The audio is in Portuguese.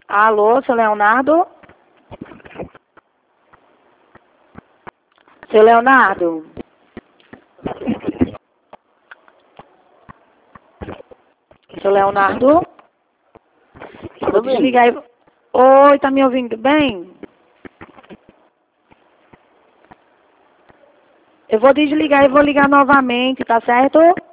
Alô, seu Leonardo? Seu Leonardo? Seu Leonardo? Eu vou desligar e... Oi, tá me ouvindo bem? Eu vou desligar e vou ligar novamente, tá certo?